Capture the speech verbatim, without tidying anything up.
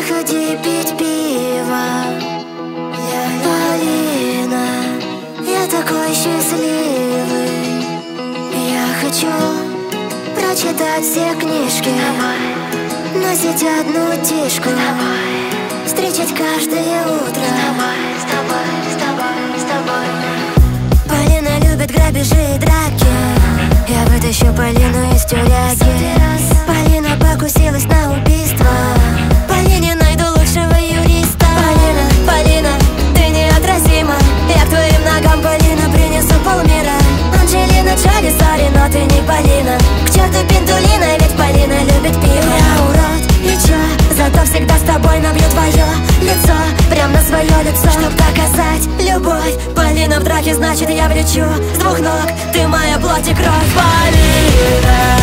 приходи пить пиво. Полина, я такой счастливый. Я хочу прочитать все книжки, носить одну тишку, встречать каждое утро. С тобой, с тобой, с тобой. Полина любит грабежи и драки. Я вытащу Полину из тюряги. Полина покусилась на убийство. Полине найду лучшего юриста. Полина, Полина, ты неотразима. Я к твоим ногам, Полина, принесу полмира. Анджелина Джоли, сори, но ты не Полина. К черту Пинтулина, ведь Полина любит пиво. Я урод, и чё? Зато всегда с тобой набью твое лицо, прям на свое лицо, чтоб доказать любовь. Полина в драке, значит я влечу с двух ног. Ты моя плоть и кровь, Полина.